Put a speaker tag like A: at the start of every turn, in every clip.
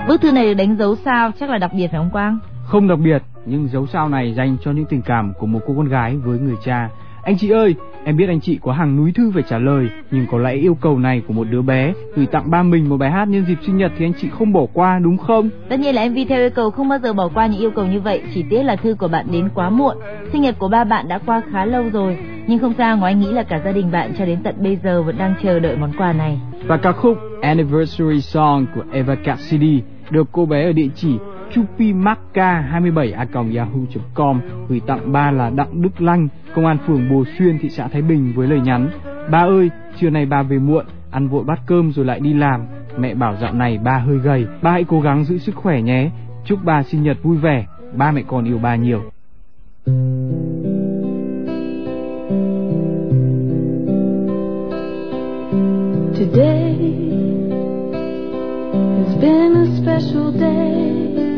A: Bức thư này được đánh dấu sao, chắc là đặc biệt phải không Quang?
B: Không đặc biệt, nhưng dấu sao này dành cho những tình cảm của một cô con gái với người cha. Anh chị ơi, em biết anh chị có hàng núi thư phải trả lời, nhưng có lẽ yêu cầu này của một đứa bé gửi tặng ba mình một bài hát nhân dịp sinh nhật thì anh chị không bỏ qua đúng không?
A: Tất nhiên là MV theo yêu cầu không bao giờ bỏ qua những yêu cầu như vậy, chỉ tiếc là thư của bạn đến quá muộn. Sinh nhật của ba bạn đã qua khá lâu rồi, nhưng không sao, ngoài anh nghĩ là cả gia đình bạn cho đến tận bây giờ vẫn đang chờ đợi món quà này.
B: Và ca khúc Anniversary Song của Eva Cassidy được cô bé ở địa chỉ chupimacca27@yahoo.com gửi tặng ba là Đặng Đức Lanh, công an phường Bồ Xuyên, thị xã Thái Bình với lời nhắn: Ba ơi, trưa nay ba về muộn, ăn vội bát cơm rồi lại đi làm. Mẹ bảo dạo này ba hơi gầy, ba hãy cố gắng giữ sức khỏe nhé. Chúc ba sinh nhật vui vẻ, ba mẹ con yêu ba nhiều.
C: Today has been a special day,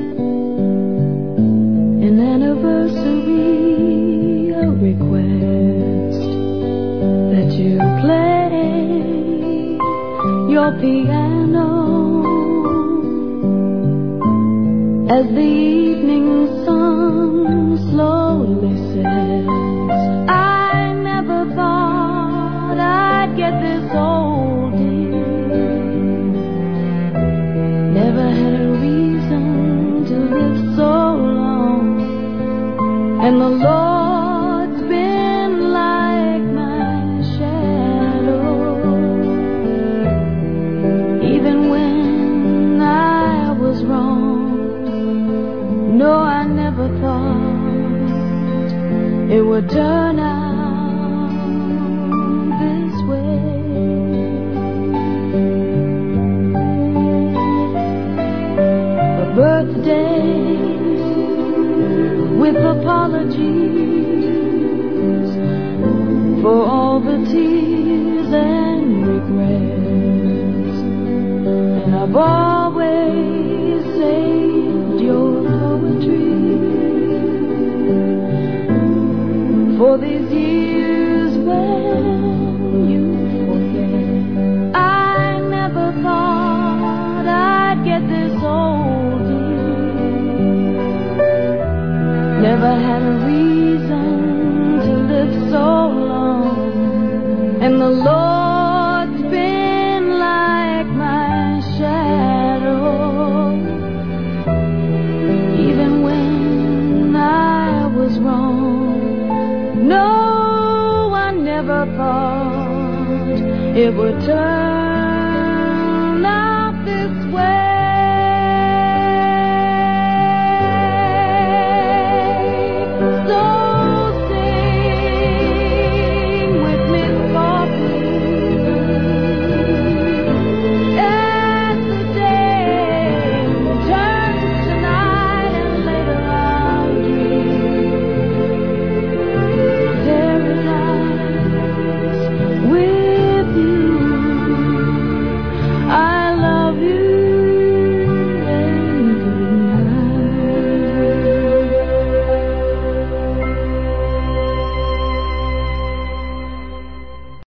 C: an anniversary, a request that you play your piano as the evening sun slowly sets. I never thought I'd get this old, dear. Never had a reason to live so long, and the Lord's been like my shadow, even when I was wrong. No, I never thought it would turn out this way. A birthday with apologies for all the tears and regrets, and I've always saved your poetry for these years when you forget. I never thought I'd get this old, dear. Never had a reason to live so long, and the Lord's been like my shadow, even when I was wrong. No, I never thought it would turn out this way.